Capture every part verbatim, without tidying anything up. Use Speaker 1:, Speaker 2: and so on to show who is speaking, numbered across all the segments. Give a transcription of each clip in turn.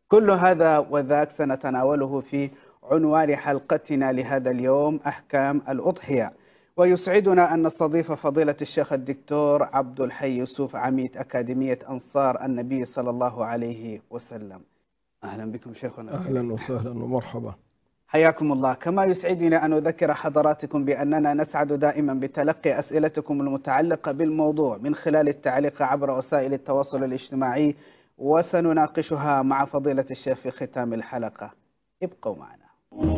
Speaker 1: كل هذا وذاك سنتناوله في عنوان حلقتنا لهذا اليوم، أحكام الأضحية. ويسعدنا أن نستضيف فضيلة الشيخ الدكتور عبد الحي يوسف، عميد أكاديمية أنصار النبي صلى الله عليه وسلم. أهلا بكم شيخنا.
Speaker 2: أهلا وسهلا ومرحبا،
Speaker 1: حياكم الله. كما يسعدني أن أذكر حضراتكم بأننا نسعد دائما بتلقي أسئلتكم المتعلقة بالموضوع من خلال التعليق عبر وسائل التواصل الاجتماعي، وسنناقشها مع فضيلة الشيخ في ختام الحلقة. ابقوا معنا.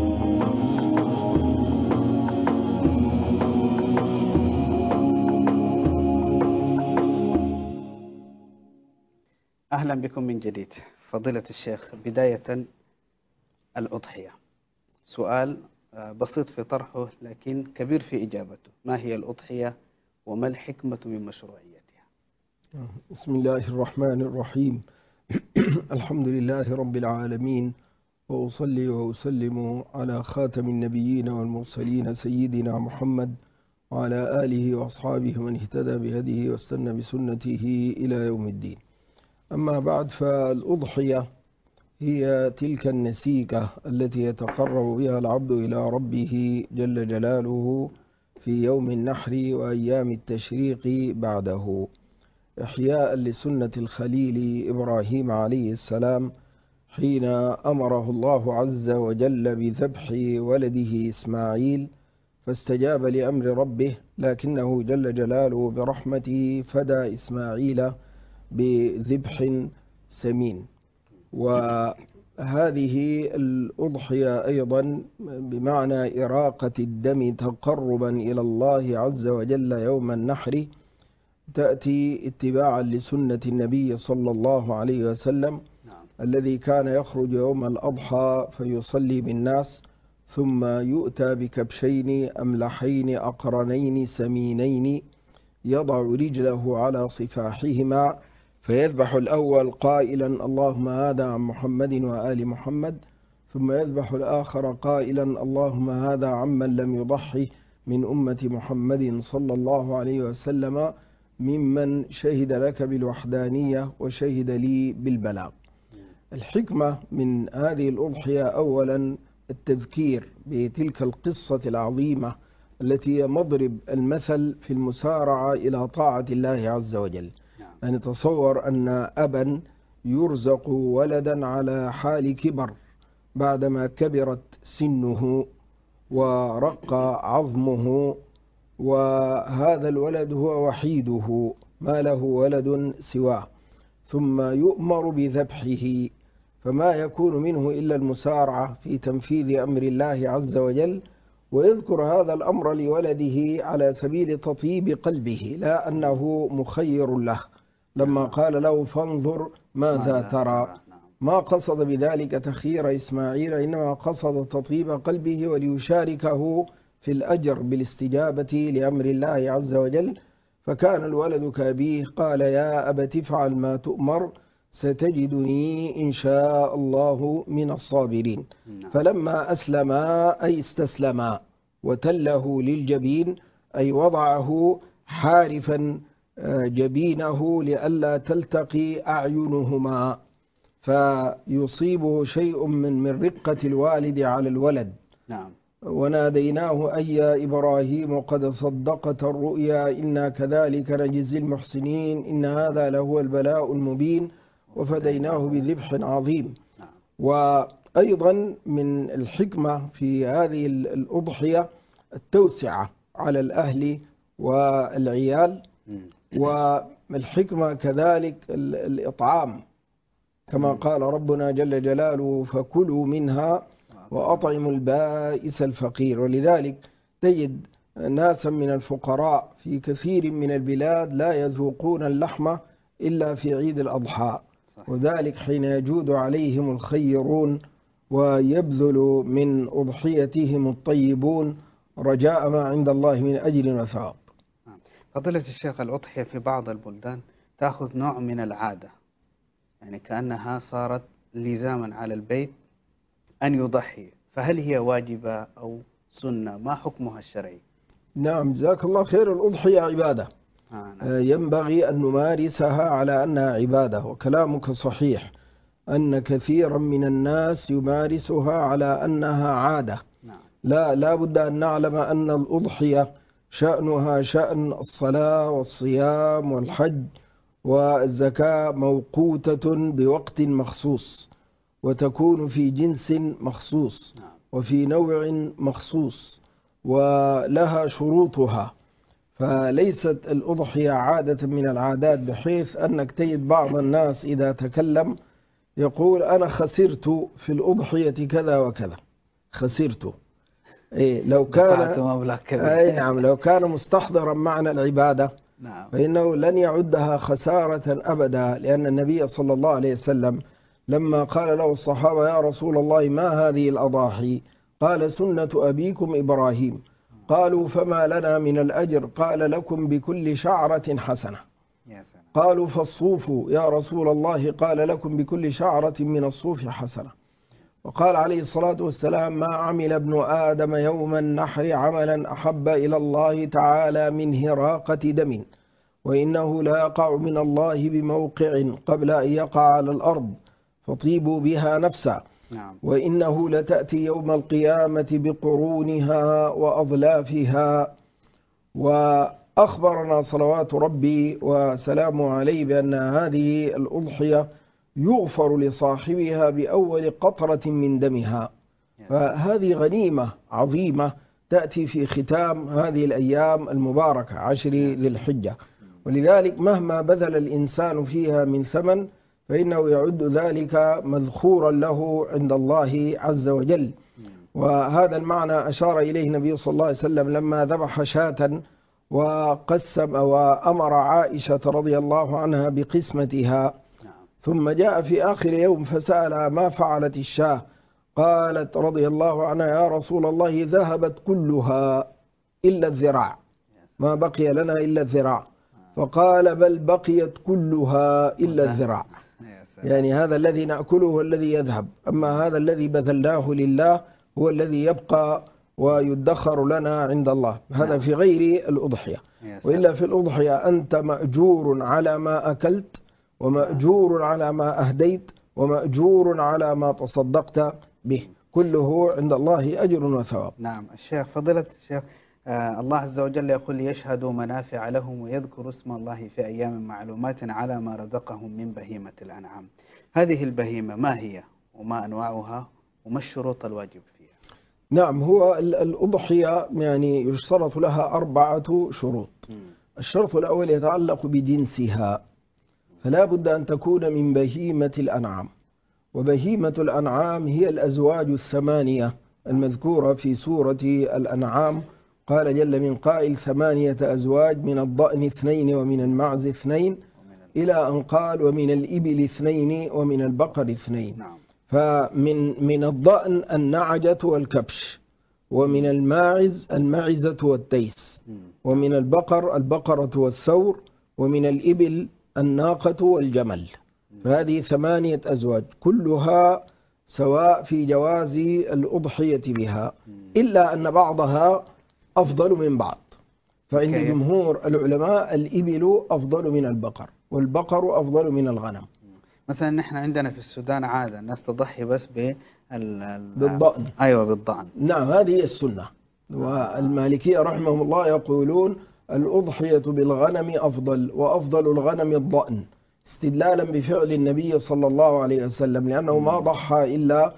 Speaker 1: أهلا بكم من جديد. فضيلة الشيخ، بداية الأضحية سؤال بسيط في طرحه لكن كبير في إجابته. ما هي الأضحية وما الحكمة من مشروعيتها؟
Speaker 2: بسم الله الرحمن الرحيم. الحمد لله رب العالمين، وأصلي وأسلم على خاتم النبيين والمرسلين سيدنا محمد وعلى آله وأصحابه من اهتدى بهديه واستنى بسنته إلى يوم الدين. أما بعد، فالأضحية هي تلك النسيكة التي يتقرب بها العبد إلى ربه جل جلاله في يوم النحر وأيام التشريق بعده، إحياء لسنة الخليل إبراهيم عليه السلام حين أمره الله عز وجل بذبح ولده إسماعيل، فاستجاب لأمر ربه، لكنه جل جلاله برحمته فدى إسماعيل بذبح سمين. وهذه الأضحية أيضا بمعنى إراقة الدم تقربا إلى الله عز وجل يوم النحر، تأتي اتباعا لسنة النبي صلى الله عليه وسلم الذي كان يخرج يوم الأضحى فيصلي بالناس، ثم يؤتى بكبشين أملحين أقرنين سمينين يضع رجله على صفاحهما، فيذبح الأول قائلا اللهم هذا عن محمد وآل محمد، ثم يذبح الآخر قائلا اللهم هذا عمن لم يضحي من أمة محمد صلى الله عليه وسلم ممن شهد لك بالوحدانية وشهد لي بالبلاغ. الحكمة من هذه الأضحية أولا التذكير بتلك القصة العظيمة التي مضرب المثل في المسارعة إلى طاعة الله عز وجل. يعني تصور أن أبا يرزق ولدا على حال كبر بعدما كبرت سنه ورق عظمه، وهذا الولد هو وحيده ما له ولد سواه، ثم يؤمر بذبحه، فما يكون منه إلا المسارعة في تنفيذ أمر الله عز وجل، ويذكر هذا الأمر لولده على سبيل تطيب قلبه، لا أنه مخير له لما قال له فانظر ماذا ترى، ما قصد بذلك تخيير إسماعيل، إنما قصد تطيب قلبه وليشاركه في الأجر بالاستجابة لأمر الله عز وجل. فكان الولد كأبيه، قال يا أبت افعل ما تؤمر ستجدني إن شاء الله من الصابرين. فلما أسلما أي استسلما وتله للجبين، أي وضعه حارفا جبينه لئلا تلتقي أعينهما، فيصيبه شيء من من رقة الوالد على الولد.
Speaker 1: نعم.
Speaker 2: وناديناه أي يا إبراهيم قد صدقت الرؤيا إنا كذلك نجزي المحسنين إن هذا لهو البلاء المبين وفديناه بذبح عظيم. وأيضا من الحكمة في هذه الأضحية التوسعة على الأهل والعيال، والحكمة كذلك الإطعام، كما قال ربنا جل جلاله فكلوا منها وأطعموا البائس الفقير. ولذلك تجد ناسا من الفقراء في كثير من البلاد لا يذوقون اللحمة إلا في عيد الأضحى، وذلك حين يجود عليهم الخيرون ويبذل من أضحيتهم الطيبون رجاء ما عند الله من أجر وثواب.
Speaker 1: فضيلة الشيخ، الأضحية في بعض البلدان تأخذ نوع من العادة، يعني كأنها صارت لزاما على البيت أن يضحي، فهل هي واجبة أو سنة؟ ما حكمها الشرعي؟
Speaker 2: نعم، جزاك الله خير. الأضحية عبادة آه نعم. ينبغي أن نمارسها على أنها عبادة، وكلامك صحيح. أن كثيرا من الناس يمارسها على أنها عادة.
Speaker 1: نعم.
Speaker 2: لا لا بد أن نعلم أن الأضحية شأنها شأن الصلاة والصيام والحج والزكاة، موقوتة بوقت مخصوص، وتكون في جنس مخصوص وفي نوع مخصوص، ولها شروطها. فليست الأضحية عادة من العادات، بحيث أنك تجد بعض الناس إذا تكلم يقول أنا خسرت في الأضحية كذا وكذا، خسرت. إيه لو كان أي نعم لو كان مستحضرا معنى العبادة
Speaker 1: نعم.
Speaker 2: فإنه لن يعدها خسارة أبدا، لأن النبي صلى الله عليه وسلم لما قال له الصحابة يا رسول الله ما هذه الأضاحي؟ قال سنة أبيكم إبراهيم. قالوا فما لنا من الأجر؟ قال لكم بكل شعرة حسنة. قالوا فالصوف يا رسول الله؟ قال لكم بكل شعرة من الصوف حسنة. وقال عليه الصلاة والسلام ما عمل ابن آدم يوم النحر عملا أحب إلى الله تعالى من هراقة دم، وإنه لا يقع من الله بموقع قبل أن يقع على الأرض فطيبوا بها نفسا.
Speaker 1: نعم.
Speaker 2: وإنه لتأتي يوم القيامة بقرونها وأظلافها. وأخبرنا صلوات ربي وسلامه عليه بأن هذه الأضحية يغفر لصاحبها بأول قطرة من دمها. فهذه غنيمة عظيمة تأتي في ختام هذه الأيام المباركة عشر ذي الحجة، ولذلك مهما بذل الإنسان فيها من ثمن فإنه يعد ذلك مذخورا له عند الله عز وجل. وهذا المعنى أشار إليه النبي صلى الله عليه وسلم لما ذبح شاة وقسم وأمر عائشة رضي الله عنها بقسمتها، ثم جاء في آخر يوم فسأل ما فعلت الشاة؟ قالت رضي الله عنها يا رسول الله ذهبت كلها إلا الذراع، ما بقي لنا إلا الذراع. فقال بل بقيت كلها إلا الذراع، يعني هذا الذي نأكله هو الذي يذهب، أما هذا الذي بذلناه لله هو الذي يبقى ويدخر لنا عند الله. هذا في غير الأضحية. وإلا في الأضحية أنت مأجور على ما أكلت، ومأجور على ما أهديت، ومأجور على ما تصدقت به، كله عند الله أجر وثواب.
Speaker 1: نعم. الشيخ فضيلة الشيخ آه الله عز وجل يقول ليشهدوا منافع لهم ويذكروا اسم الله في أيام معلومات على ما رزقهم من بهيمة الأنعام. هذه البهيمة ما هي وما أنواعها وما الشروط الواجب فيها؟
Speaker 2: نعم. هو الأضحية يعني يشترط لها أربعة شروط. م. الشرط الأول يتعلق بجنسها، فلا بد أن تكون من بهيمة الأنعام، وبهيمة الأنعام هي الأزواج الثمانية المذكورة في سورة الأنعام. قال جل من قائل ثمانية أزواج من الضأن اثنين ومن المعز اثنين، إلى أن قال ومن الإبل اثنين ومن البقر اثنين. فمن من الضأن النعجة والكبش، ومن الماعز المعزة والتيس، ومن البقر البقرة والثور، ومن الإبل الناقة والجمل. فهذه ثمانية أزواج كلها سواء في جواز الأضحية بها، إلا أن بعضها أفضل من بعض. فعند جمهور العلماء الإبل أفضل من البقر، والبقر أفضل من الغنم.
Speaker 1: مثلا نحن عندنا في السودان عادة الناس تضحي بس
Speaker 2: بالضأن.
Speaker 1: أيوة بالضأن.
Speaker 2: نعم هذه السنة. والمالكية رحمهم الله يقولون الأضحية بالغنم أفضل، وأفضل الغنم الضأن، استدلالا بفعل النبي صلى الله عليه وسلم، لأنه ما ضحى إلا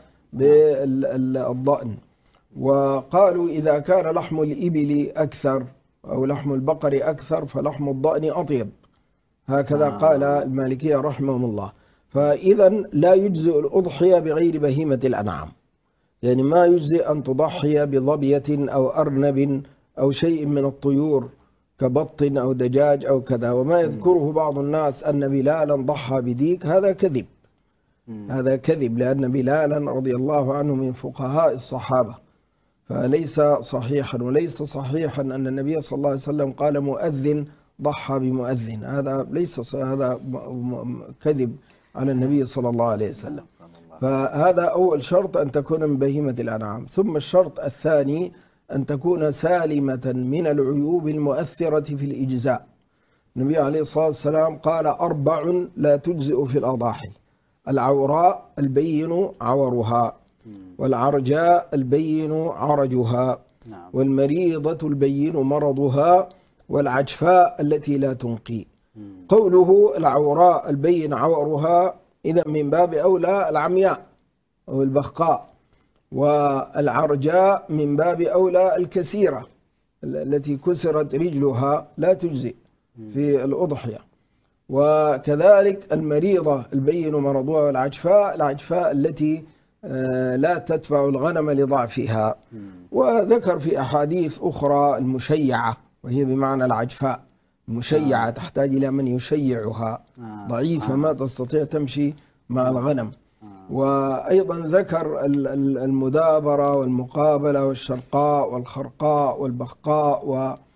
Speaker 2: بالضأن. وقالوا إذا كان لحم الإبل أكثر أو لحم البقر أكثر فلحم الضأن أطيب، هكذا قال المالكية رحمهم الله. فإذا لا يجزئ الأضحية بغير بهيمة الأنعام، يعني ما يجزئ أن تضحي بظبية أو أرنب أو شيء من الطيور كبط أو دجاج أو كذا. وما يذكره بعض الناس أن بلالا ضحى بديك، هذا كذب، هذا كذب، لأن بلالا رضي الله عنه من فقهاء الصحابة، فليس صحيحا. وليس صحيحا أن النبي صلى الله عليه وسلم قال مؤذن ضحى بمؤذن، هذا ليس، هذا كذب على النبي صلى الله عليه وسلم. فهذا أول شرط أن تكون من بهيمة الأنعام. ثم الشرط الثاني أن تكون سالمة من العيوب المؤثرة في الإجزاء. النبي عليه الصلاة والسلام قال أربع لا تجزئ في الأضاحي: العوراء البين عورها، والعرجاء البين عرجها،
Speaker 1: نعم.
Speaker 2: والمريضة البين مرضها، والعجفاء التي لا تنقي. قوله العوراء البين عورها إذا من باب أولى العمياء أو البخقاء، والعرجاء من باب أولى الكثيرة التي كسرت رجلها لا تجزئ في الأضحية. وكذلك المريضة البين مرضها، والعجفاء العجفاء التي لا تدفع الغنم لضعفها. وذكر في أحاديث أخرى المشيعة، وهي بمعنى العجفاء المشيعة تحتاج إلى من يشيعها، ضعيفة ما تستطيع تمشي مع الغنم. وأيضا ذكر المدابرة والمقابلة والشرقاء والخرقاء والبخقاء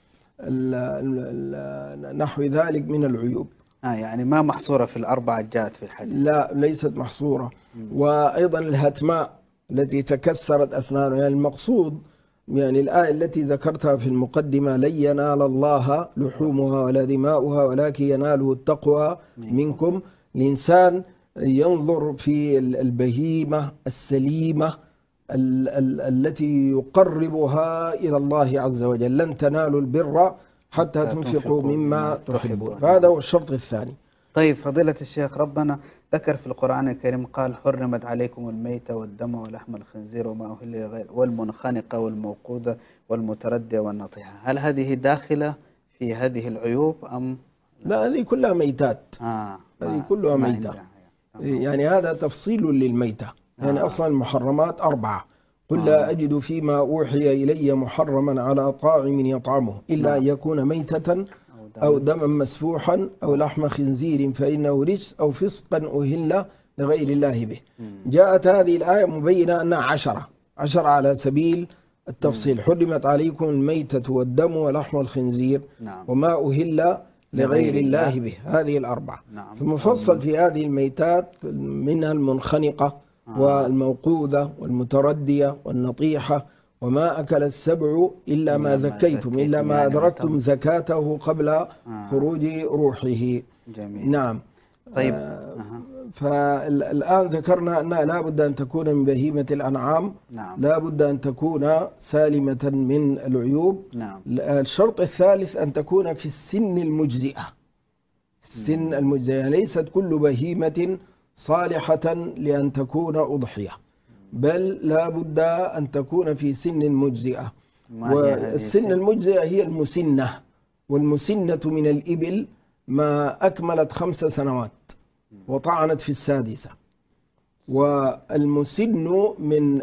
Speaker 2: ونحو ذلك من العيوب.
Speaker 1: آه يعني ما محصورة في الأربعة جاءت في الحديث؟
Speaker 2: لا، ليست محصورة. وأيضا الهتماء التي تكسرت أسنانها، يعني المقصود يعني الآية التي ذكرتها في المقدمة: لن ينال الله لحومها ولا دماؤها ولكن يناله التقوى منكم. الإنسان ينظر في البهيمة السليمة ال ال التي يقربها إلى الله عز وجل. لن تنالوا البر حتى تنفقوا مما تحبون، فهذا هو الشرط الثاني.
Speaker 1: طيب فضيلة الشيخ، ربنا ذكر في القرآن الكريم قال: حرمت عليكم الميتة والدم ولحم الخنزير وما أهل لغير والمنخنقة والموقوذة والمتردية والنطيحة. هل هذه داخلة في هذه العيوب أم
Speaker 2: لا؟ هذه كلها ميتات.
Speaker 1: آه
Speaker 2: هذه كلها ميتة. يعني هذا تفصيل للميتة. يعني آه. أصلا المحرمات أربعة: قل لا أجد فيما أوحي إلي محرما على طاعم يطعمه إلا أن يكون ميتة أو دما مسفوحا أو لحم خنزير فإنه رجس أو فسقا أهل لغير الله به. جاءت هذه الآية مبينة أنها عشرة عشرة على سبيل التفصيل. حرمت عليكم الميتة والدم ولحم الخنزير وما أهل لغير الله به، هذه الأربعة. ثم فصل في هذه الميتات منها المنخنقة والموقوذة والمتردية والنطيحة وما أكل السبع إلا ما ذكيتم إلا ما أدركتم زكاته قبل خروج روحه.
Speaker 1: جميل.
Speaker 2: نعم.
Speaker 1: طيب.
Speaker 2: آه فالآن ذكرنا أنها لا بد أن تكون من بهيمة الأنعام.
Speaker 1: نعم.
Speaker 2: لا بد أن تكون سالمة من العيوب.
Speaker 1: نعم.
Speaker 2: الشرط الثالث أن تكون في السن المجزئة. السن المجزئة ليست كل بهيمة صالحة لأن تكون أضحية، بل لا بد أن تكون في سن مجزئة. والسن المجزئة هي المسنة، والمسنة من الإبل ما أكملت خمس سنوات وطعنت في السادسة، والمسن من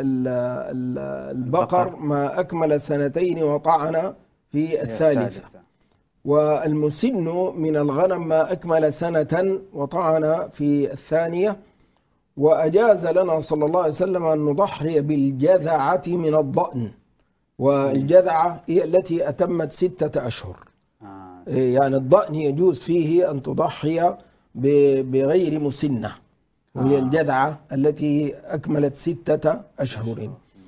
Speaker 2: البقر ما أكمل سنتين وطعن في الثالثة، والمسن من الغنم ما أكمل سنة وطعن في الثانية. وأجاز لنا صلى الله عليه وسلم أن نضحي بالجذعة من الضأن، والجذعة هي التي أتمت ستة أشهر. يعني الضأن يجوز فيه أن تضحي بغير مسنة، وهي الجذعة التي أكملت ستة أشهر.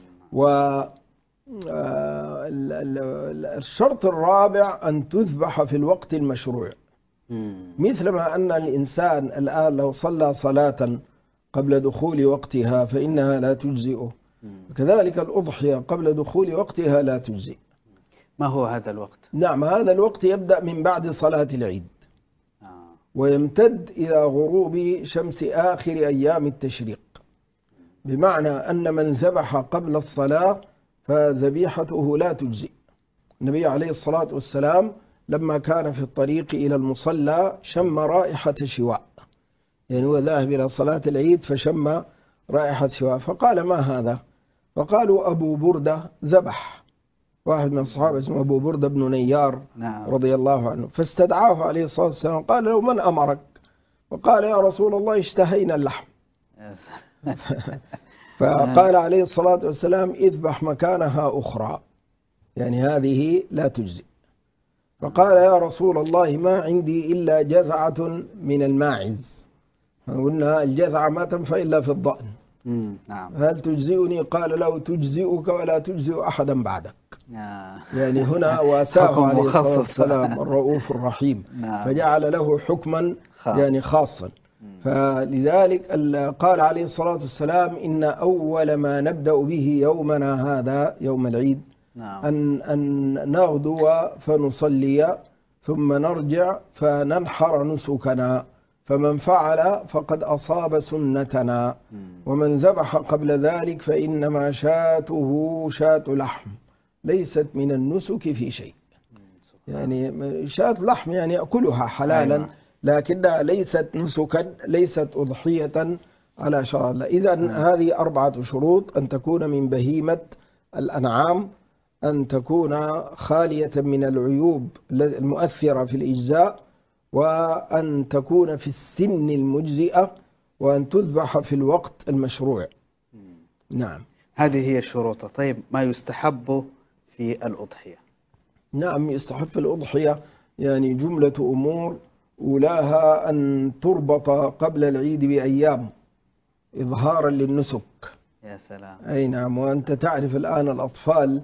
Speaker 2: والشرط الرابع أن تذبح في الوقت المشروع، مثلما أن الإنسان الآن لو صلى صلاة قبل دخول وقتها فإنها لا تجزئه، وكذلك الأضحية قبل دخول وقتها لا تجزئ.
Speaker 1: ما هو هذا الوقت؟
Speaker 2: نعم، هذا الوقت يبدأ من بعد صلاة العيد ويمتد إلى غروب شمس آخر أيام التشريق، بمعنى أن من ذبح قبل الصلاة فذبيحته لا تجزئ. النبي عليه الصلاة والسلام لما كان في الطريق إلى المصلى شم رائحة شواء، يعني هو ذاهب إلى صلاة العيد فشم رائحة شواء، فقال: ما هذا؟ فقالوا: أبو بردة ذبح. واحد من الصحابة اسمه أبو بردة بن نيار رضي الله عنه، فاستدعاه عليه الصلاة والسلام قال له: من أمرك؟ وقال: يا رسول الله اشتهينا اللحم. فقال عليه الصلاة والسلام: اذبح مكانها أخرى، يعني هذه لا تجزي. فقال: يا رسول الله ما عندي إلا جذعة من الماعز. قلنا الجذعة ما تنفع إلا في الضأن.
Speaker 1: نعم.
Speaker 2: هل تجزئني؟ قال: لو تجزئك ولا تجزئ أحدا بعدك. يعني هنا واساه عليه الصلاة والسلام الرؤوف الرحيم، فجعل له حكما يعني خاصا. فلذلك قال عليه الصلاة والسلام إن أول ما نبدأ به يومنا هذا يوم العيد
Speaker 1: نعم.
Speaker 2: أن, أن نغدو فنصلي ثم نرجع فننحر نسكنا، فمن فعل فقد أصاب سنتنا، ومن ذبح قبل ذلك فإنما شاته شاة لحم ليست من النسك في شيء. يعني شاة لحم يعني يأكلها حلالا، أيوة. لكنها ليست نسكا، ليست أضحية على شرع الله. إذن هذه أربعة شروط: أن تكون من بهيمة الأنعام، أن تكون خالية من العيوب المؤثرة في الإجزاء، وأن تكون في السن المجزئة، وأن تذبح في الوقت المشروع. نعم،
Speaker 1: هذه هي الشروط. طيب، ما يستحب في الأضحية؟
Speaker 2: نعم، يستحب في الأضحية يعني جملة أمور، أولاها أن تربط قبل العيد بأيام إظهارا للنسك.
Speaker 1: يا سلام.
Speaker 2: أي نعم. وأنت تعرف الآن الأطفال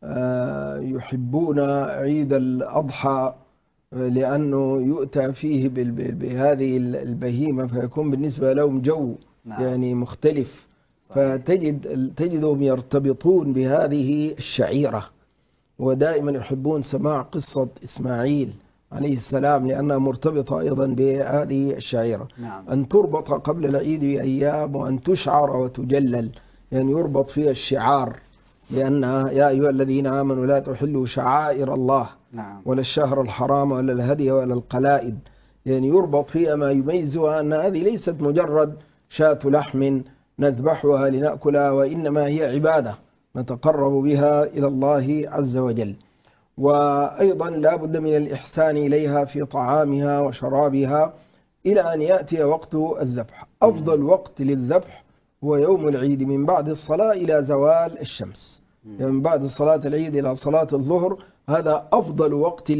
Speaker 2: يحبون عيد الأضحى لأنه يؤتى فيه بهذه البهيمة، فيكون بالنسبة لهم جو نعم. يعني مختلف. فتجد تجدهم يرتبطون بهذه الشعيرة، ودائما يحبون سماع قصة إسماعيل عليه السلام لأنها مرتبطة أيضا بهذه الشعيرة.
Speaker 1: نعم.
Speaker 2: أن تربط قبل العيد بأيام، وأن تشعر وتجلل، يعني يربط فيها الشعار، لأنها يا أيها الذين آمنوا لا تحلوا شعائر الله
Speaker 1: نعم.
Speaker 2: ولا الشهر الحرام ولا الهدي ولا القلائد، يعني يربط فيها ما يميزها أن هذه ليست مجرد شاة لحم نذبحها لنأكلها، وإنما هي عبادة نتقرب بها إلى الله عز وجل. وأيضا لا بد من الإحسان إليها في طعامها وشرابها إلى أن يأتي وقت الذبح. أفضل وقت للذبح هو يوم العيد من بعد الصلاة إلى زوال الشمس، يعني من بعد صلاة العيد إلى صلاة الظهر، هذا أفضل وقت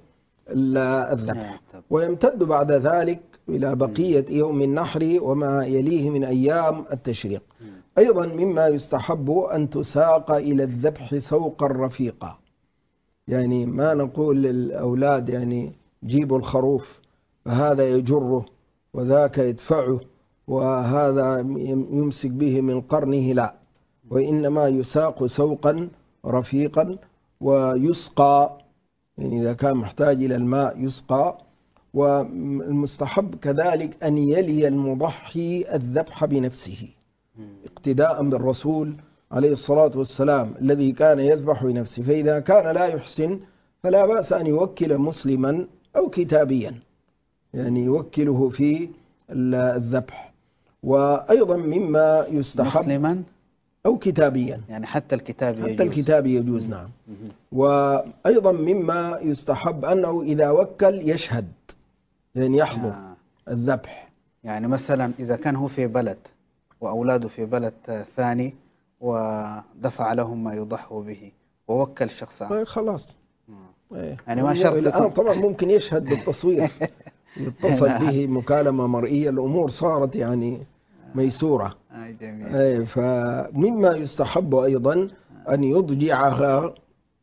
Speaker 2: للذبح. ويمتد بعد ذلك إلى بقية يوم النحر وما يليه من أيام التشريق. أيضا مما يستحب أن تساق إلى الذبح سوقا رفيقا، يعني ما نقول للأولاد يعني جيبوا الخروف فهذا يجره وذاك يدفعه وهذا يمسك به من قرنه، لا، وإنما يساق سوقا رفيقا ويسقى، يعني إذا كان محتاج إلى الماء يسقى. والمستحب كذلك أن يلي المضحي الذبح بنفسه اقتداء بالرسول عليه الصلاة والسلام الذي كان يذبح بنفسه. فإذا كان لا يحسن فلا بأس أن يوكل مسلما أو كتابيا، يعني يوكله في الذبح. وأيضا مما يستحب
Speaker 1: مسلما
Speaker 2: أو كتابيا،
Speaker 1: يعني حتى الكتاب يجوز.
Speaker 2: حتى الكتاب يجوز. نعم. وأيضا مما يستحب أنه إذا وكل يشهد، يعني يحضر آه. الذبح.
Speaker 1: يعني مثلا إذا كان هو في بلد وأولاده في بلد ثاني ودفع لهم ما يضحوا به ووكل شخصا،
Speaker 2: خلاص.
Speaker 1: آه. يعني ما شرط.
Speaker 2: الآن طبعا ممكن يشهد بالتصوير يتصل به مكالمة مرئية، الأمور صارت يعني ميسورة.
Speaker 1: آه جميل.
Speaker 2: فمما يستحب أيضا أن يضجعها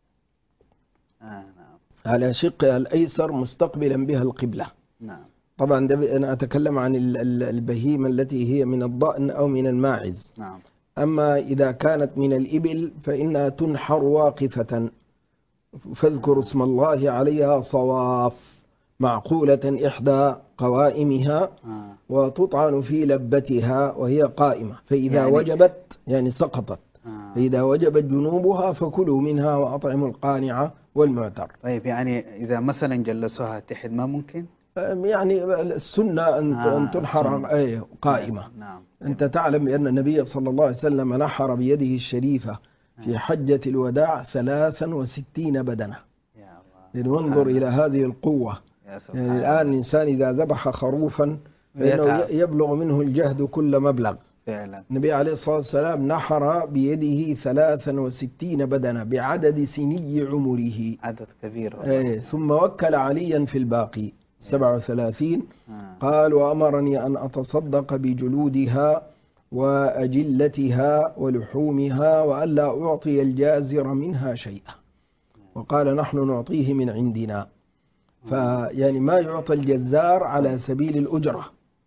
Speaker 1: آه
Speaker 2: على شقها الأيسر مستقبلا بها القبلة.
Speaker 1: نعم.
Speaker 2: طبعا أنا أتكلم عن البهيمة التي هي من الضأن أو من الماعز.
Speaker 1: نعم.
Speaker 2: أما إذا كانت من الإبل فإنها تنحر واقفة، فاذكروا اسم الله عليها صواف، معقولة إحدى قوائمها
Speaker 1: آه.
Speaker 2: وتطعن في لبتها وهي قائمة، فإذا يعني وجبت يعني سقطت. آه. فإذا وجبت جنوبها فكلوا منها وأطعموا القانع والمعتر.
Speaker 1: طيب، يعني إذا مثلا جلسوها تحت ما ممكن؟
Speaker 2: يعني السنة أن آه تنحر أيه قائمة.
Speaker 1: نعم.
Speaker 2: أنت تعلم أن النبي صلى الله عليه وسلم نحر بيده الشريفة في حجة الوداع ثلاثا وستين بدنة. يعني وانظر إلى هذه القوة. يعني الآن الإنسان إذا ذبح خروفا فإنه يبلغ منه الجهد كل مبلغ.
Speaker 1: فعلا.
Speaker 2: النبي عليه الصلاة والسلام نحر بيده ثلاثا وستين بدنة بعدد سني عمره،
Speaker 1: عدد كبير.
Speaker 2: ايه. ثم وكل عليا في الباقي سبعة وثلاثين. آه. قال وأمرني أن أتصدق بجلودها وأجلتها ولحومها وألا أعطي الجازر منها شيئا، وقال نحن نعطيه من عندنا. فيعني ما يعطى الجزار على سبيل الأجرة،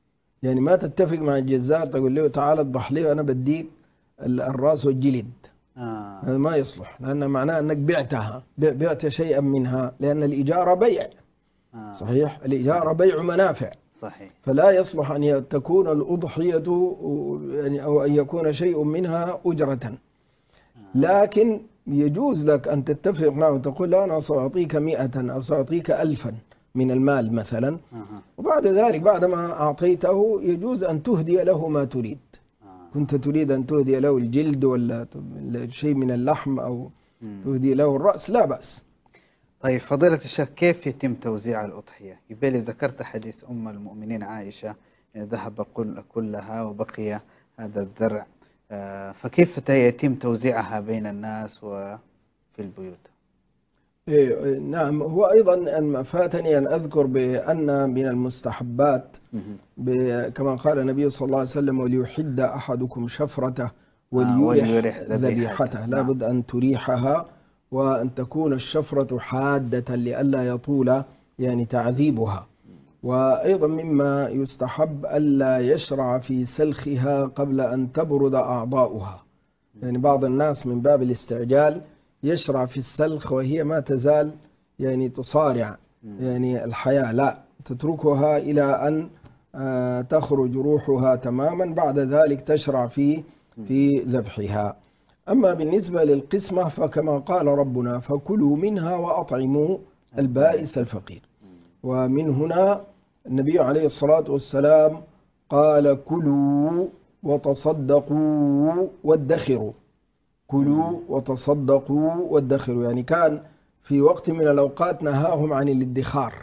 Speaker 2: يعني ما تتفق مع الجزار تقول له تعال اذبح لي وأنا بديك الراس والجلد.
Speaker 1: آه.
Speaker 2: هذا ما يصلح، لأن معناه أنك بعتها، بعت شيئا منها، لأن الإجارة بيع.
Speaker 1: آه.
Speaker 2: صحيح، الإجارة بيع منافع.
Speaker 1: صحيح.
Speaker 2: فلا يصلح أن تكون الأضحية أو أن يكون شيء منها أجرة. لكن يجوز لك أن تتفق معه وتقول له أنا سأعطيك مئة أو سأعطيك ألفا من المال مثلا، وبعد ذلك بعدما أعطيته يجوز أن تهدي له ما تريد. كنت تريد أن تهدي له الجلد ولا شيء من اللحم أو تهدي له الرأس، لا بأس.
Speaker 1: طيب فضيلة الشيخ، كيف يتم توزيع الأضحية؟ يبالي ذكرت حديث أم المؤمنين عائشة ذهب كلها وبقي هذا الذرع، فكيف يتم توزيعها بين الناس وفي البيوت؟
Speaker 2: إيه نعم، هو أيضا فاتني أن أذكر بأن من المستحبات كما قال النبي صلى الله عليه وسلم وليحد أحدكم شفرته وليريح ذبيحته، لا بد أن تريحها وأن تكون الشفرة حادة لئلا يطول يعني تعذيبها. وأيضا مما يستحب ألا يشرع في سلخها قبل أن تبرد أعضاؤها. يعني بعض الناس من باب الاستعجال يشرع في السلخ وهي ما تزال يعني تصارع يعني الحياة، لا، تتركها إلى أن تخرج روحها تماما، بعد ذلك تشرع في في ذبحها. أما بالنسبة للقسمة فكما قال ربنا فكلوا منها وأطعموا البائس الفقير. ومن هنا النبي عليه الصلاة والسلام قال كلوا وتصدقوا وادخروا. كلوا وتصدقوا وادخروا، يعني كان في وقت من الأوقات نهاهم عن الادخار.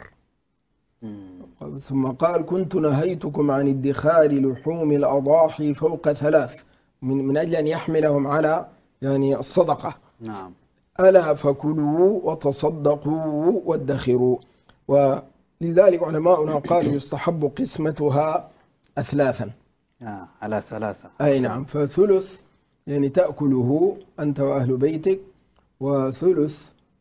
Speaker 2: ثم قال كنت نهيتكم عن ادخار لحوم الأضاحي فوق ثلاث، من, من أجل أن يحملهم على يعني الصدقة.
Speaker 1: نعم.
Speaker 2: ألا فكلوا وتصدقوا وادخروا. ولذلك علماؤنا قالوا يستحب قسمتها أثلاثا.
Speaker 1: آه على ثلاثة.
Speaker 2: أي نعم، فثلث يعني تأكله أنت وأهل بيتك، وثلث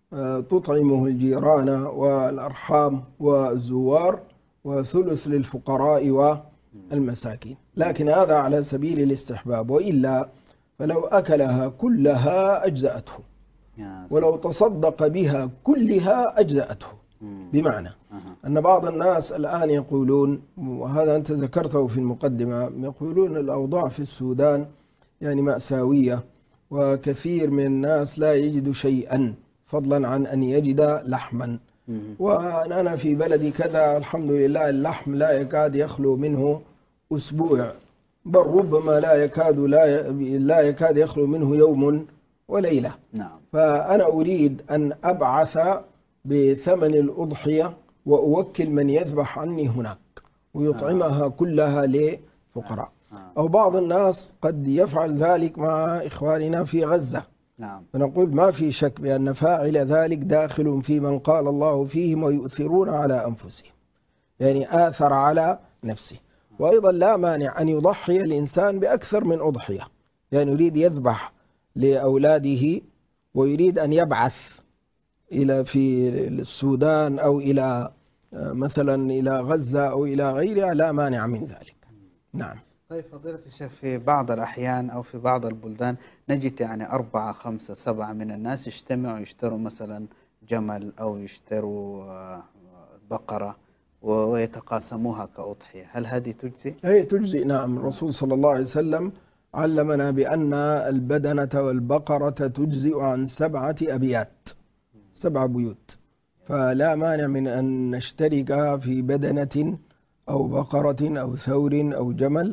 Speaker 2: تطعمه الجيران والأرحام والزوار، وثلث للفقراء والمساكين. لكن هذا على سبيل الاستحباب، وإلا فلو أكلها كلها أجزأته، ولو تصدق بها كلها أجزأته. بمعنى أن بعض الناس الآن يقولون، وهذا أنت ذكرته في المقدمة، يقولون الأوضاع في السودان يعني مأساوية، وكثير من الناس لا يجد شيئا فضلا عن أن يجد لحما. وأنا في بلدي كذا الحمد لله اللحم لا يكاد يخلو منه أسبوع، بل ربما لا يكاد لا لا يكاد يخلو منه يوم وليلة.
Speaker 1: نعم.
Speaker 2: فأنا أريد أن أبعث بثمن الأضحية وأوكل من يذبح عني هناك ويطعمها كلها لفقراء. أو بعض الناس قد يفعل ذلك مع إخواننا في غزة.
Speaker 1: نعم.
Speaker 2: فنقول ما في شك بأن فاعل ذلك داخل في من قال الله فيهم ويؤثرون على أنفسهم، يعني آثر على نفسه. وأيضا لا مانع أن يضحي الإنسان بأكثر من أضحية، يعني يريد يذبح لأولاده ويريد أن يبعث إلى في السودان أو إلى مثلا إلى غزة أو إلى غيرها، لا مانع من ذلك. نعم.
Speaker 1: طيب فضيلة الشيخ، في بعض الأحيان أو في بعض البلدان نجد يعني أربعة خمسة سبعة من الناس يجتمعوا يشتروا مثلا جمل أو يشتروا بقرة ويتقاسموها كأضحية، هل هذه تجزي؟
Speaker 2: هي تجزي، نعم. الرسول صلى الله عليه وسلم علمنا بأن البدنة والبقرة تجزئ عن سبعة أبيات، سبع بيوت، فلا مانع من أن نشترك في بدنة أو بقرة أو ثور أو جمل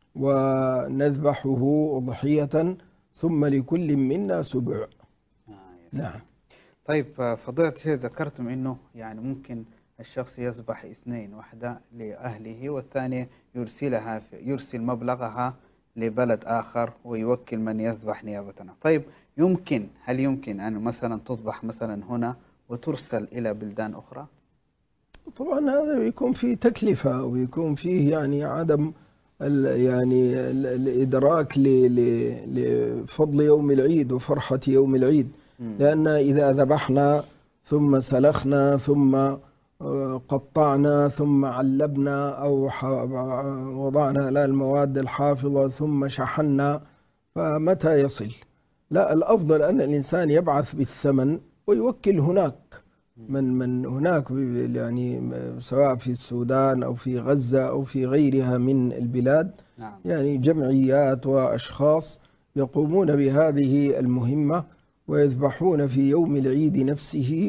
Speaker 2: ونذبحه أضحية، ثم لكل منا سبع.
Speaker 1: آه
Speaker 2: نعم.
Speaker 1: طيب فضيلة الشيخ، ذكرتم أنه يعني ممكن الشخص يذبح اثنين، واحدة لأهله والثانية يرسلها يرسل مبلغها لبلد آخر ويوكل من يذبح نيابة عنه. طيب يمكن هل يمكن أن مثلا تذبح مثلا هنا وترسل إلى بلدان أخرى؟
Speaker 2: طبعا هذا يكون فيه تكلفة ويكون فيه يعني عدم يعني الإدراك لفضل يوم العيد وفرحة يوم العيد. م. لأن إذا ذبحنا ثم سلخنا ثم قطعنا ثم علبنا أو وضعنا لها المواد الحافظة ثم شحنا، فمتى يصل؟ لا، الأفضل أن الإنسان يبعث بالثمن ويوكل هناك من من هناك، يعني سواء في السودان أو في غزة أو في غيرها من البلاد. نعم. يعني جمعيات وأشخاص يقومون بهذه المهمة ويذبحون في يوم العيد نفسه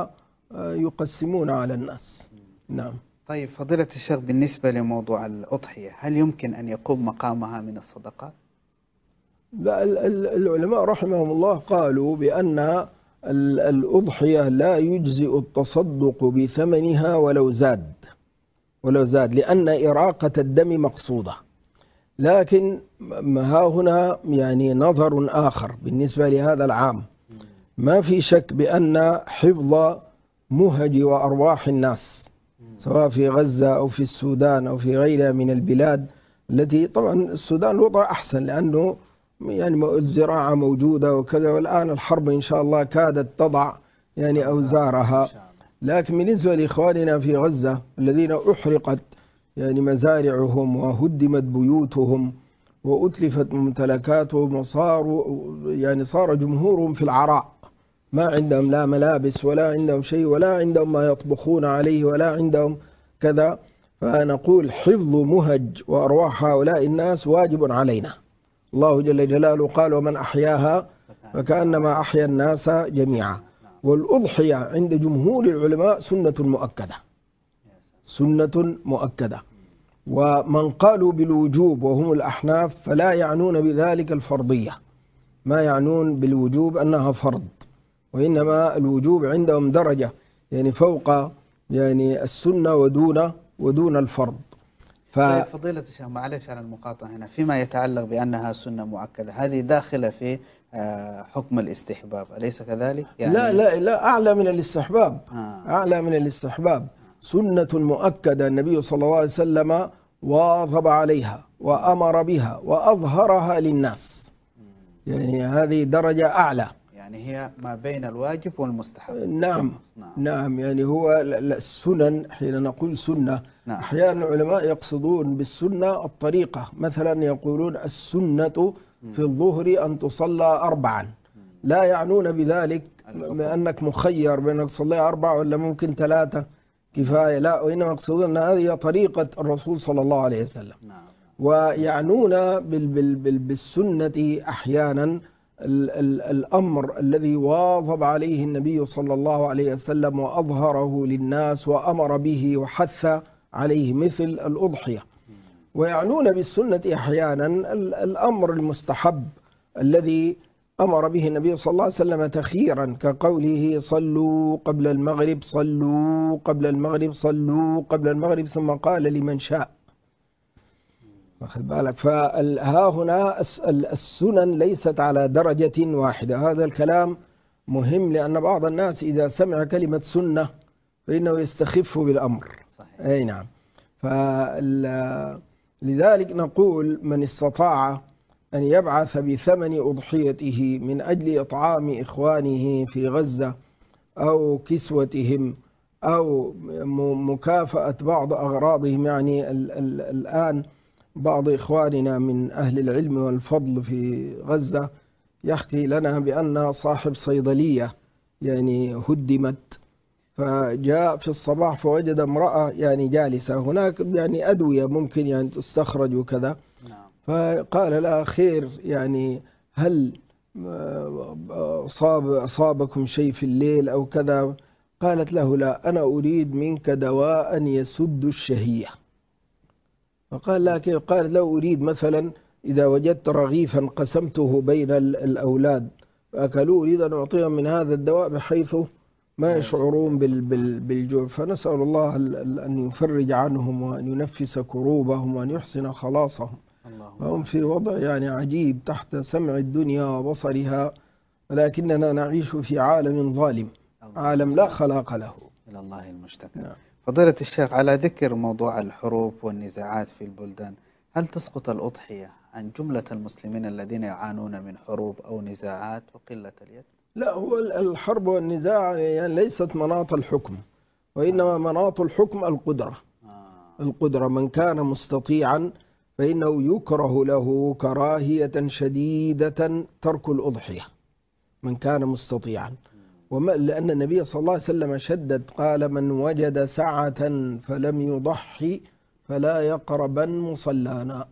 Speaker 2: ويقسمون على الناس. نعم.
Speaker 1: طيب فضيلة الشيخ، بالنسبة لموضوع الأضحية هل يمكن أن يقوم مقامها من الصدقات؟
Speaker 2: لا، العلماء رحمهم الله قالوا بأن الأضحية لا يجزئ التصدق بثمنها ولو زاد ولو زاد لأن إراقة الدم مقصودة. لكن ها هنا يعني نظر آخر بالنسبة لهذا العام. ما في شك بأن حفظ مهج وأرواح الناس سواء في غزة أو في السودان أو في غيرها من البلاد التي طبعا السودان الوضع أحسن لأنه يعني الزراعة موجودة وكذا، والآن الحرب إن شاء الله كادت تضع يعني أوزارها. لكن بالنسبة لإخواننا في غزة الذين أحرقت يعني مزارعهم وهدمت بيوتهم وأتلفت ممتلكاتهم وصاروا يعني صار جمهورهم في العراء، ما عندهم لا ملابس ولا عندهم شيء ولا عندهم ما يطبخون عليه ولا عندهم كذا. فنقول حفظ مهج وأرواح هؤلاء الناس واجب علينا. الله جل جلاله قال: ومن أحياها فكأنما أحيا الناس جميعا. والأضحية عند جمهور العلماء سنة مؤكدة، سنة مؤكدة. ومن قالوا بالوجوب وهم الأحناف فلا يعنون بذلك الفرضية، ما يعنون بالوجوب أنها فرض، وإنما الوجوب عندهم درجة يعني فوق يعني السنة ودون ودون الفرض.
Speaker 1: ف... طيب فضيلة الشيخ، معلش على المقاطعة هنا، فيما يتعلق بأنها سنة مؤكدة هذه داخلة في حكم الاستحباب أليس كذلك؟
Speaker 2: يعني لا لا لا أعلى من الاستحباب. آه. أعلى من الاستحباب، سنة مؤكدة النبي صلى الله عليه وسلم واظب عليها وأمر بها وأظهرها للناس، يعني هذه درجة أعلى،
Speaker 1: يعني هي ما بين الواجب والمستحب.
Speaker 2: نعم. نعم, نعم يعني هو السنن حين نقول سنة. نعم. أحيانا العلماء يقصدون بالسنة الطريقة، مثلا يقولون السنة في الظهر أن تصلى أربعا، لا يعنون بذلك بأنك مخير بأنك تصلي أربعة ولا ممكن ثلاثة كفاية، لا، وإنما يقصدون أن هذه طريقة الرسول صلى الله عليه وسلم. نعم. ويعنون بالسنة أحيانا ال ال الأمر الذي واظب عليه النبي صلى الله عليه وسلم وأظهره للناس وأمر به وحث عليه مثل الأضحية. ويعنون بالسنة أحيانا الأمر المستحب الذي أمر به النبي صلى الله عليه وسلم تخييرا، كقوله: صلوا قبل المغرب صلوا قبل المغرب صلوا قبل المغرب، ثم قال لمن شاء. واخد بالك؟ فها هنا السنن ليست على درجة واحدة. هذا الكلام مهم لأن بعض الناس إذا سمع كلمة سنة فإنه يستخف بالأمر. صحيح. أي نعم. فلذلك نقول من استطاع أن يبعث بثمن أضحيته من أجل إطعام إخوانه في غزة أو كسوتهم أو مكافأة بعض أغراضهم. يعني ال ال الآن بعض إخواننا من أهل العلم والفضل في غزة يحكي لنا بأن صاحب صيدلية يعني هدمت، فجاء في الصباح فوجد امرأة يعني جالسة هناك يعني أدوية ممكن يعني تستخرج وكذا. فقال لها: خير، يعني هل صاب أصابكم شيء في الليل أو كذا؟ قالت له: لا، أنا أريد منك دواء يسد الشهية. فقال لها: كيف؟ قال: لو أريد مثلا إذا وجدت رغيفا قسمته بين الأولاد فأكلوا، أريد أن أعطيهم من هذا الدواء بحيث ما يشعرون بالجوع. فنسأل الله أن يفرج عنهم وأن ينفس كروبهم وأن يحسن خلاصهم. فهم في وضع يعني عجيب تحت سمع الدنيا وبصرها، ولكننا نعيش في عالم ظالم، عالم لا خلاق له.
Speaker 1: إلى الله المشتكى. نعم. فضيلة الشيخ، على ذكر موضوع الحروب والنزاعات في البلدان، هل تسقط الأضحية عن جملة المسلمين الذين يعانون من حروب أو نزاعات وقلة اليد؟
Speaker 2: لا، هو الحرب والنزاع يعني ليست مناط الحكم، وإنما مناط الحكم القدرة. القدرة من كان مستطيعا فإنه يكره له كراهية شديدة ترك الأضحية من كان مستطيعا. وما لأن النبي صلى الله عليه وسلم شدد قال من وجد سعة فلم يضحي فلا يقربن مصلانا،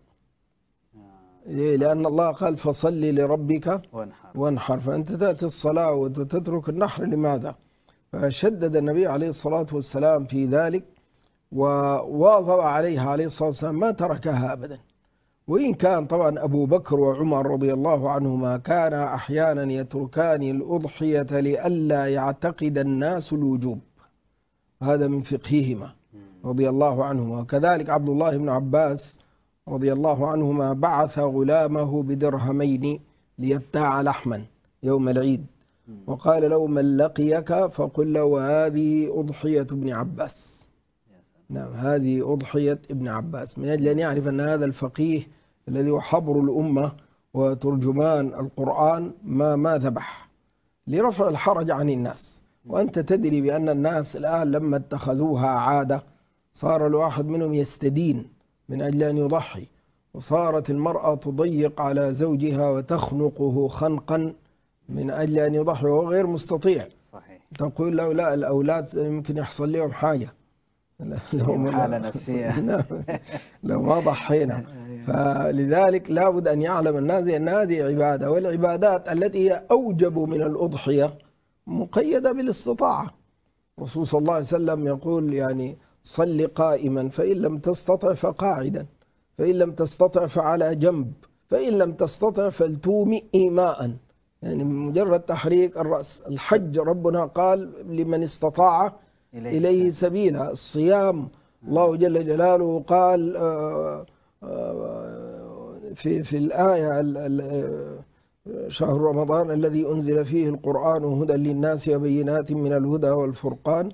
Speaker 2: لأن الله قال فصل لربك وانحر، فأنت تأتي الصلاة وتترك النحر لماذا؟ فشدد النبي عليه الصلاة والسلام في ذلك وواظب عليها عليه الصلاة والسلام ما تركها أبدا. وإن كان طبعا أبو بكر وعمر رضي الله عنهما كان أحيانا يتركان الأضحية لئلا يعتقد الناس الوجوب، هذا من فقههما رضي الله عنهما. وكذلك عبد الله بن عباس رضي الله عنهما بعث غلامه بدرهمين ليبتاع لحما يوم العيد، وقال له من لقيك فقل له هذه أضحية ابن عباس. نعم، هذه أضحية ابن عباس، من أجل أن يعرف أن هذا الفقيه الذي هو حبر الأمة وترجمان القرآن ما ما ذبح لرفع الحرج عن الناس. وأنت تدري بأن الناس الآن لما اتخذوها عادة صار الواحد منهم يستدين من أجل أن يضحي، وصارت المرأة تضيق على زوجها وتخنقه خنقا من أجل أن يضحي وهو غير مستطيع. صحيح. تقول له لا، الأولاد يمكن يحصل لهم حاجة،
Speaker 1: لهم حالة نفسية
Speaker 2: لو ما ضحينا. فلذلك لابد أن يعلم الناس أن هذه عبادة، والعبادات التي هي أوجب من الأضحية مقيدة بالاستطاعة. الرسول صلى الله عليه وسلم يقول يعني صل قائما فإن لم تستطع فقاعدا، فإن لم تستطع فعلى جنب، فإن لم تستطع فلتومئ ماء، يعني مجرد تحريك الرأس. الحج ربنا قال لمن استطاع إليه سبيلا. الصيام الله جل جلاله قال في في الآية شهر رمضان الذي أنزل فيه القرآن هدى للناس وبينات من الهدى والفرقان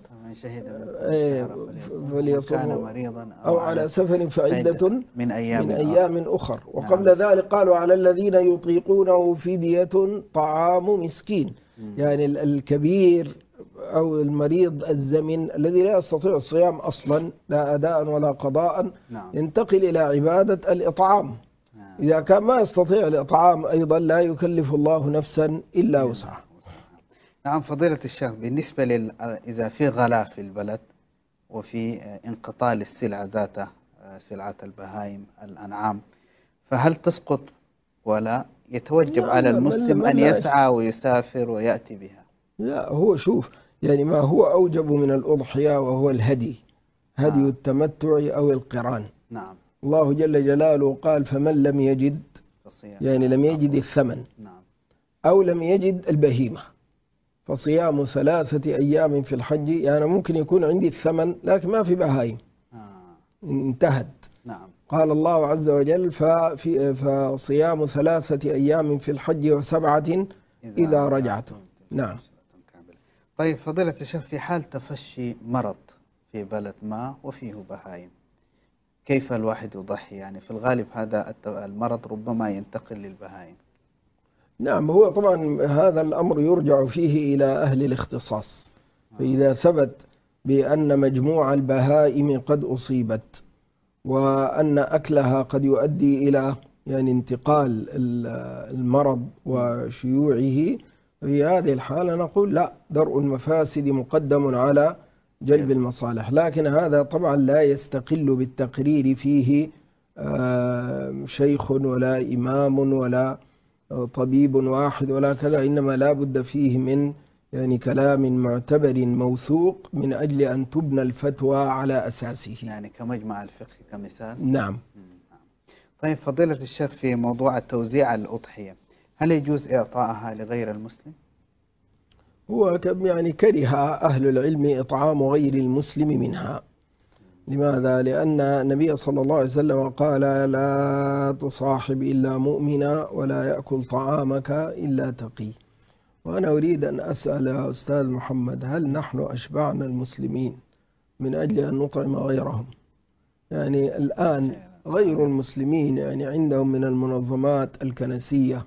Speaker 1: فليصم مريضا
Speaker 2: أو على سفر فعدة
Speaker 1: من أيام,
Speaker 2: من أيام أخر. وقبل ذلك قالوا على الذين يطيقونه فدية طعام مسكين، يعني الكبير أو المريض الزمن الذي لا يستطيع الصيام أصلا لا أداء ولا قضاء ينتقل إلى عبادة الإطعام. إذا كان ما يستطيع الإطعام أيضا لا يكلف الله نفسا إلا وسعها.
Speaker 1: نعم فضيلة الشيخ، بالنسبة لل... إذا في غلاء في البلد وفي انقطاع للسلعة ذاتها، سلعة البهائم الأنعام، فهل تسقط ولا يتوجب على المسلم أن يسعى ويسافر ويأتي بها؟
Speaker 2: لا، هو شوف يعني ما هو أوجب من الأضحية وهو الهدي، هدي آه. التمتع أو القران.
Speaker 1: نعم.
Speaker 2: الله جل جلاله قال فمن لم يجد، يعني لم يجد الثمن، نعم، أو لم يجد البهيمة فصيام ثلاثة أيام في الحج. يعني ممكن يكون عندي الثمن لكن ما في بهائم، آه. انتهت.
Speaker 1: نعم.
Speaker 2: قال الله عز وجل ففي فصيام ثلاثة أيام في الحج وسبعة إذا, إذا رجعتم. نعم.
Speaker 1: طيب فضيلة الشيخ، في حال تفشي مرض في بلد ما وفيه بهائم، كيف الواحد يضحي؟ يعني في الغالب هذا المرض ربما ينتقل للبهائم.
Speaker 2: نعم، هو طبعا هذا الأمر يرجع فيه إلى أهل الاختصاص. فإذا ثبت بأن مجموع البهائم قد أصيبت وأن أكلها قد يؤدي إلى يعني انتقال المرض وشيوعه، في هذه الحالة نقول لا، درء المفاسد مقدم على جلب المصالح. لكن هذا طبعا لا يستقل بالتقرير فيه شيخ ولا إمام ولا طبيب واحد ولا كذا، إنما لا بد فيه من يعني كلام معتبر موثوق من أجل أن تبنى الفتوى على أساسه،
Speaker 1: يعني كمجمع الفقه كمثال.
Speaker 2: نعم.
Speaker 1: طيب فضيلة الشيخ، في موضوع التوزيع الأضحية، هل يجوز إعطائها لغير المسلم؟
Speaker 2: هو يعني كره أهل العلم إطعام غير المسلم منها. لماذا؟ لأن النبي صلى الله عليه وسلم قال لا تصاحب إلا مؤمنا ولا يأكل طعامك إلا تقي. وأنا أريد أن أسأل يا أستاذ محمد، هل نحن أشبعنا المسلمين من أجل أن نطعم غيرهم؟ يعني الآن غير المسلمين يعني عندهم من المنظمات الكنسية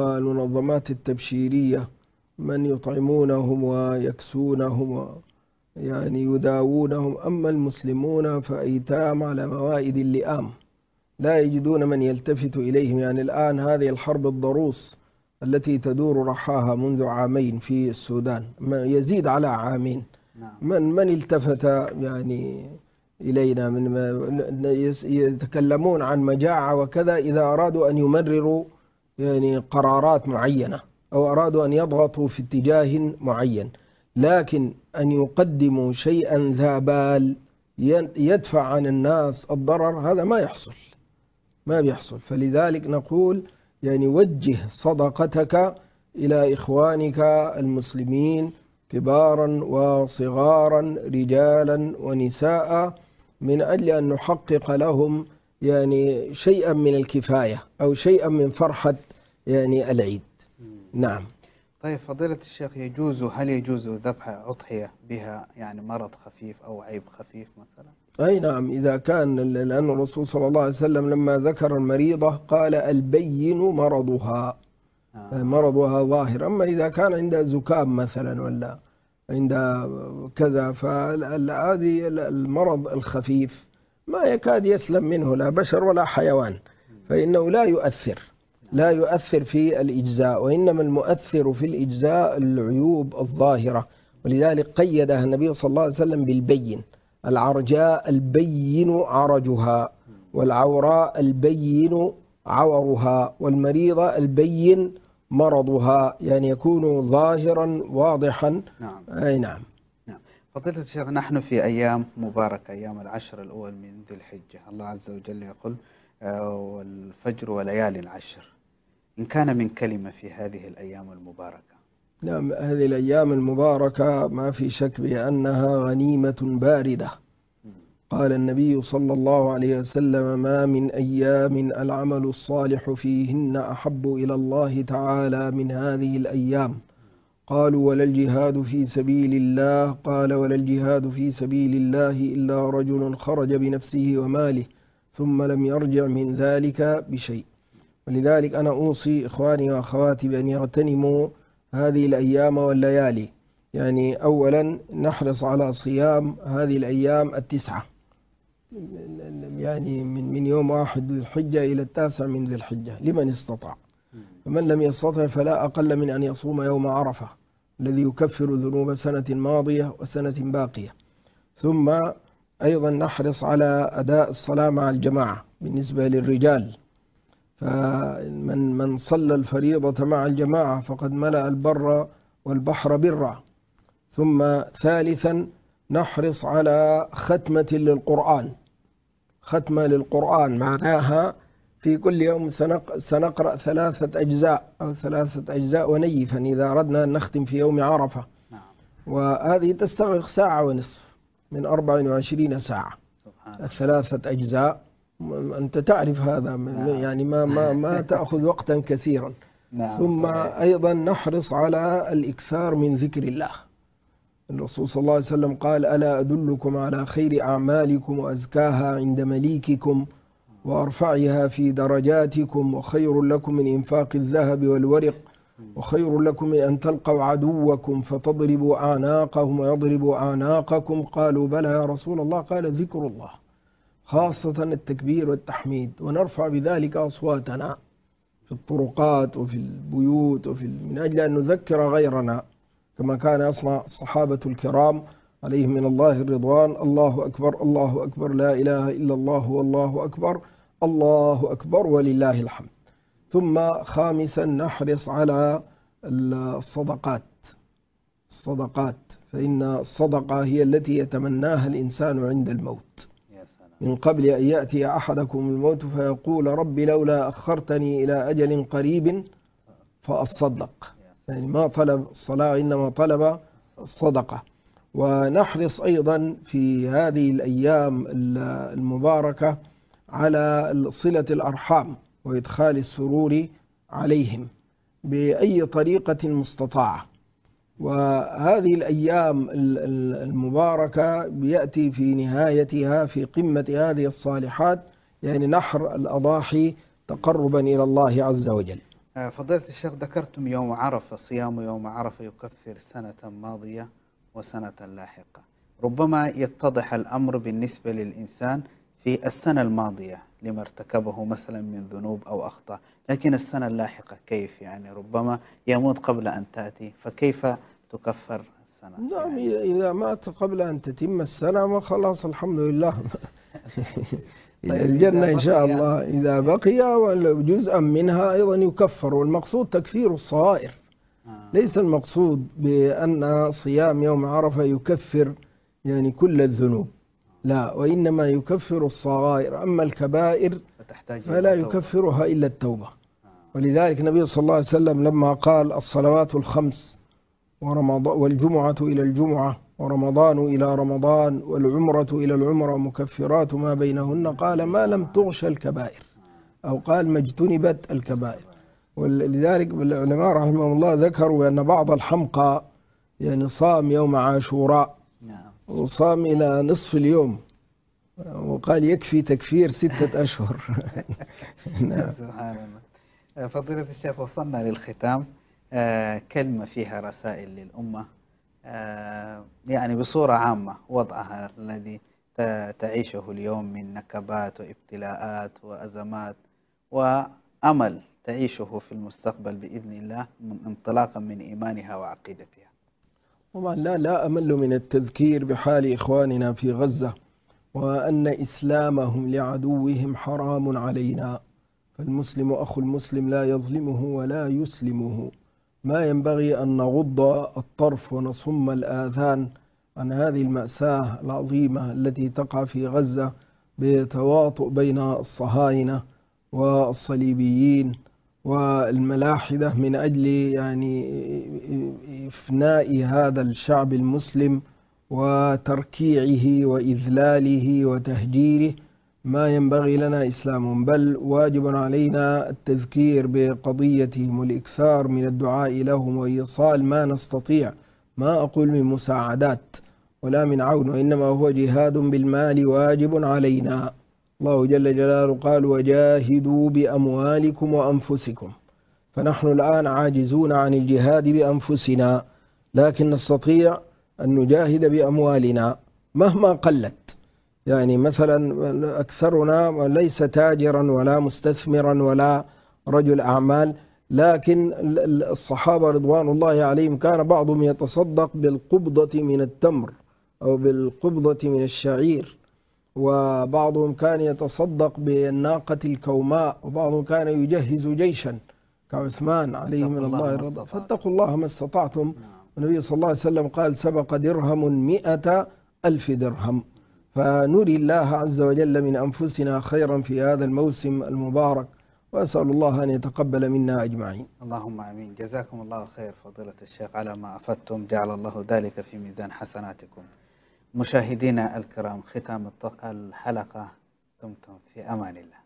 Speaker 2: والمنظمات التبشيرية من يطعمونهم ويكسونهم يعني يداوونهم. أما المسلمون فأيتام على موائد اللئام، لا يجدون من يلتفت إليهم. يعني الآن هذه الحرب الضروس التي تدور رحاها منذ عامين في السودان، يزيد على عامين، من من التفت يعني إلينا؟ من يتكلمون عن مجاعة وكذا إذا أرادوا أن يمرروا يعني قرارات معينة أو أرادوا أن يضغطوا في اتجاه معين، لكن أن يقدموا شيئا ذا بال يدفع عن الناس الضرر هذا ما يحصل، ما بيحصل. فلذلك نقول يعني وجه صدقتك إلى إخوانك المسلمين كبارا وصغارا رجالا ونساء من أجل أن نحقق لهم يعني شيئا من الكفاية أو شيئا من فرحة يعني العيد. نعم.
Speaker 1: طيب فضيلة الشيخ، يجوز هل يجوز ذبح أضحية بها يعني مرض خفيف أو عيب خفيف مثلا؟
Speaker 2: أي نعم، إذا كان، لأن الرسول صلى الله عليه وسلم لما ذكر المريضة قال البين مرضها، آه. مرضها ظاهر. أما إذا كان عندها زكام مثلا ولا عندها كذا فهذه المرض الخفيف ما يكاد يسلم منه لا بشر ولا حيوان، فإنه لا يؤثر لا يؤثر في الإجزاء، وإنما المؤثر في الإجزاء العيوب الظاهرة. ولذلك قيدها النبي صلى الله عليه وسلم بالبين: العرجاء البين عرجها، والعوراء البين عورها، والمريضة البين مرضها، يعني يكون ظاهرا واضحا.
Speaker 1: نعم.
Speaker 2: أي نعم.
Speaker 1: نعم. فضيلة الشيخ، نحن في أيام مباركة، أيام العشر الأول من ذي الحجة. الله عز وجل يقول والفجر وليالي العشر. إن كان من كلمة في هذه الأيام المباركة.
Speaker 2: نعم، هذه الأيام المباركة ما في شك بأنها غنيمة باردة. قال النبي صلى الله عليه وسلم: ما من أيام العمل الصالح فيهن أحب إلى الله تعالى من هذه الأيام. قالوا: ولا الجهاد في سبيل الله؟ قال: ولا الجهاد في سبيل الله إلا رجل خرج بنفسه وماله ثم لم يرجع من ذلك بشيء. ولذلك أنا أوصي إخواني وأخواتي بأن يغتنموا هذه الأيام والليالي. يعني أولا نحرص على صيام هذه الأيام التسعة، يعني من من يوم واحد ذي الحجة إلى التاسع من ذي الحجة لمن استطاع. فمن لم يستطع فلا أقل من أن يصوم يوم عرفة الذي يكفر ذنوب سنة ماضية وسنة باقية. ثم أيضا نحرص على أداء الصلاة مع الجماعة بالنسبة للرجال، فمن من صلى الفريضة مع الجماعة فقد ملأ البر والبحر برا. ثم ثالثا نحرص على ختمة للقرآن، ختمة للقرآن معناها في كل يوم سنقرأ ثلاثة أجزاء أو ثلاثة أجزاء ونيفا إذا أردنا أن نختم في يوم عرفة. وهذه تستغرق ساعة ونصف من أربع وعشرين ساعة الثلاثة أجزاء. أنت تعرف هذا، يعني ما ما ما تأخذ وقتا كثيرا. ثم أيضا نحرص على الإكثار من ذكر الله. الرسول صلى الله عليه وسلم قال: ألا أدلكم على خير أعمالكم وأزكاها عند مليككم وأرفعها في درجاتكم وخير لكم من إنفاق الذهب والورق وخير لكم من أن تلقوا عدوكم فتضربوا أعناقهم ويضربوا أعناقكم. قالوا: بلى يا رسول الله. قال: ذكر الله، خاصة التكبير والتحميد، ونرفع بذلك أصواتنا في الطرقات وفي البيوت وفي من أجل أن نذكر غيرنا كما كان يصنع الصحابة الكرام عليهم من الله الرضوان: الله أكبر الله أكبر لا إله إلا الله والله أكبر الله أكبر ولله الحمد. ثم خامسا نحرص على الصدقات الصدقات فإن الصدقة هي التي يتمناها الإنسان عند الموت، من قبل أن يأتي أحدكم الموت فيقول: رب لولا أخرتني إلى أجل قريب فأصدق. يعني ما طلب الصلاة إنما طلب الصدقة. ونحرص أيضا في هذه الأيام المباركة على صلة الأرحام وإدخال السرور عليهم بأي طريقة مستطاعة. وهذه الأيام المباركة بيأتي في نهايتها في قمة هذه الصالحات يعني نحر الأضاحي تقربا إلى الله عز وجل.
Speaker 1: فضيلة الشيخ، ذكرتم يوم عرفة، صيام يوم عرفة يكفر سنة ماضية وسنة لاحقة، ربما يتضح الأمر بالنسبة للإنسان في السنة الماضية لما ارتكبه مثلا من ذنوب أو أخطاء، لكن السنة اللاحقة كيف؟ يعني ربما يموت قبل أن تأتي، فكيف تكفر السنة؟
Speaker 2: نعم،
Speaker 1: يعني
Speaker 2: إذا مات قبل أن تتم السنة ما خلاص الحمد لله. إلى
Speaker 1: طيب
Speaker 2: الجنة
Speaker 1: إذا
Speaker 2: إن شاء
Speaker 1: بقي
Speaker 2: الله. إذا بقي ولو جزءا منها أيضا يكفر، والمقصود تكفير الصغائر.
Speaker 1: آه.
Speaker 2: ليس المقصود بأن صيام يوم عرفة يكفر يعني كل الذنوب، لا، وإنما يكفر الصغائر. أما الكبائر
Speaker 1: فتحتاج
Speaker 2: فلا
Speaker 1: إلى توبة.
Speaker 2: يكفرها إلا التوبة.
Speaker 1: آه.
Speaker 2: ولذلك النبي صلى الله عليه وسلم لما قال الصلوات الخمس ورمضان والجمعة إلى الجمعة ورمضان إلى رمضان والعمرة إلى العمرة مكفرات ما بينهن، قال ما لم تغش الكبائر، أو قال ما اجتنبت الكبائر. ولذلك العلماء رحمهم الله ذكروا أن بعض الحمقى يعني صام يوم عاشوراء وصام إلى نصف اليوم، وقال يكفي تكفير ستة أشهر.
Speaker 1: سبحان الله. فضيلة الشيخ، وصلنا للختام. آه كلمة فيها رسائل للأمة، آه يعني بصورة عامة وضعها الذي تعيشه اليوم من نكبات وابتلاءات وأزمات وأمل تعيشه في المستقبل بإذن الله من انطلاقا من إيمانها وعقيدتها.
Speaker 2: طبعا لا لا أمل من التذكير بحال إخواننا في غزة، وأن إسلامهم لعدوهم حرام علينا، فالمسلم أخو المسلم لا يظلمه ولا يسلمه. ما ينبغي أن نغض الطرف ونصم الآذان عن هذه المأساة العظيمة التي تقع في غزة بتواطؤ بين الصهاينة والصليبيين والملاحدة من أجل يعني إفناء هذا الشعب المسلم وتركيعه وإذلاله وتهجيره. ما ينبغي لنا إسلام، بل واجب علينا التذكير بقضيتهم والإكثار من الدعاء لهم وإيصال ما نستطيع، ما أقول من مساعدات ولا من عون، وإنما هو جهاد بالمال واجب علينا. الله جل جلاله قال وجاهدوا بأموالكم وأنفسكم، فنحن الآن عاجزون عن الجهاد بأنفسنا، لكن نستطيع أن نجاهد بأموالنا مهما قلت. يعني مثلا أكثرنا ليس تاجرا ولا مستثمرا ولا رجل أعمال، لكن الصحابة رضوان الله عليهم كان بعضهم يتصدق بالقبضة من التمر أو بالقبضة من الشعير، وبعضهم كان يتصدق بالناقة الكوماء، وبعضهم كان يجهز جيشا كعثمان عليه من الله رضا. فاتقوا الله ما استطعتم. النبي صلى الله عليه وسلم قال سبق درهم مئة ألف درهم. فنري الله عز وجل من أنفسنا خيرا في هذا الموسم المبارك، وأسأل الله أن يتقبل منا أجمعين.
Speaker 1: اللهم آمين. جزاكم الله خير فضيلة الشيخ على ما أفدتم، جعل الله ذلك في ميزان حسناتكم. مشاهدينا الكرام، ختام الحلقة، دمتم في أمان الله.